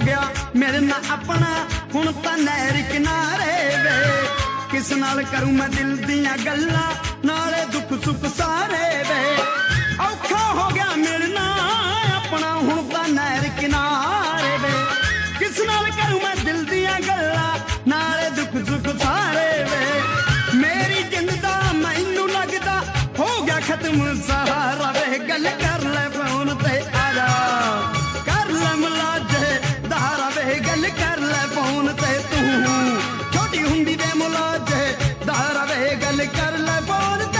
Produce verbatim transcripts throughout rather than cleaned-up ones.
गया मेरे ना अपना हुण तां नहर किनारे वे किस नाल करूं मैं दिल दियां गल्लां नाले दुख सुख सारे वे औखा हो गया मिलना अपना हुण तां नहर किनारे वे किस नाल करूं मैं दिल दियां गल्लां नाले दुख सुख सारे वे मेरी जिंद दा मैनू लगदा हो गया खत्म सहारा वे गल कर ले फोन ते आजा कर ले मुलाजे दारा वे गल कर ले फोन ते तू छोटी हुंदी वे मुलाजे दारा वे गल कर ले फोन ते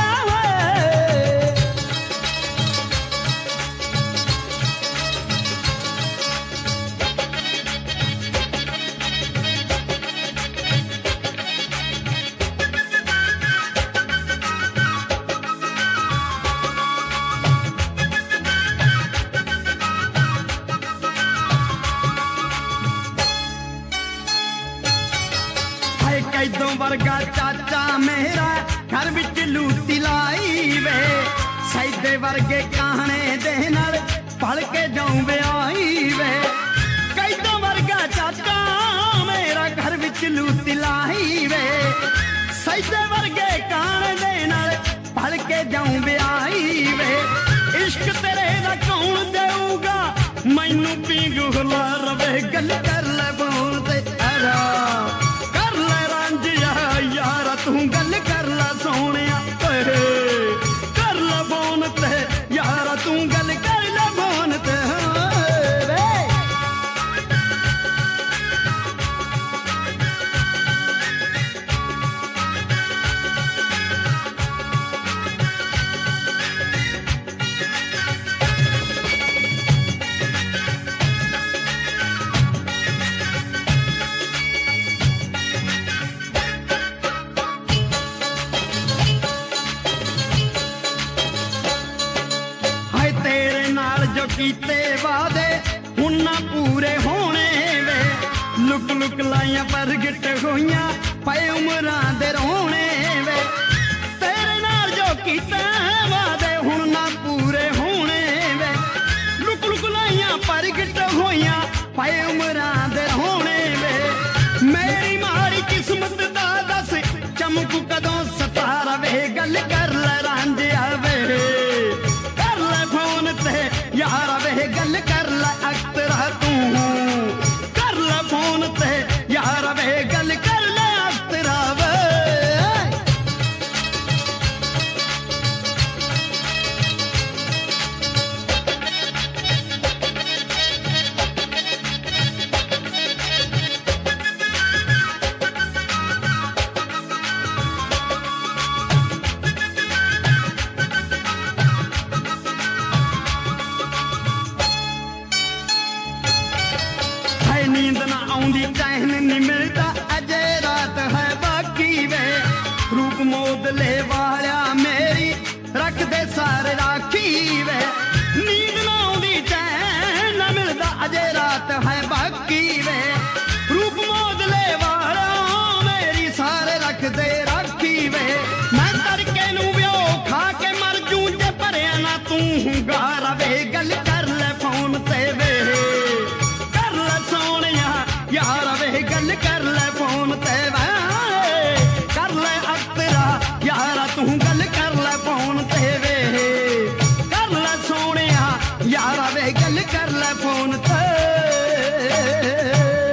कैदों वर्गा चाचा मेरा घर विच लूटी लाई वे सैदे वर्गे कहाने दे नाल पल के जाऊं वे आई वे कैदों वर्गा चाचा मेरा घर विच लूटी लाई वे सैदे वर्गे कहाने दे नाल पल के जाऊं वे आई वे इश्क तेरे दा कौन देऊगा मैनू पींगू हुला रवे गल कर ले बोल ते आरा यारा तू गल कर ला सोनिया कर ला फोन ते यारा तू गल कर ला फोन ते कीते वादे हुण ना पूरे होने वे लुक लुक लाइया प्रगट होइया पे उमरां दे रोने वे तेरे नाल जो कीते वादे हुण ना पूरे होने वे लुक लुक लाइया प्रगट होइया पे उमरां दे रोने वे मेरी माड़ी किस्मत दा दस चमकू कदों सतारा वे गल कर ले रांझिया वे कर ले फोन ते यारा वे गल कर ले अख्तरा तू कर ले फोन ते यारा वे गल कर ले अख्तरा वे नींद ना आउंदी चैन नहीं मिलता अजे रात है बाकी वे रूप मोदले वालिया मेरी रख दे सारे राखी वे नींद ना आउंदी चैन ना मिलता अजे रात है बाकी वे रूप मोदले वालिया मेरी सारे रख दे राखी वे मैं तड़के नू व्यो खा के मर जूं जे भरिया ना तू गारा वे गल कर ले फोन ते वे यारा वे गल कर ले फोन ते वे कर ले अख्तरा यारा तू गल कर ले फोन ते वे कर ले सोनिया यारा वे गल कर ले फोन ते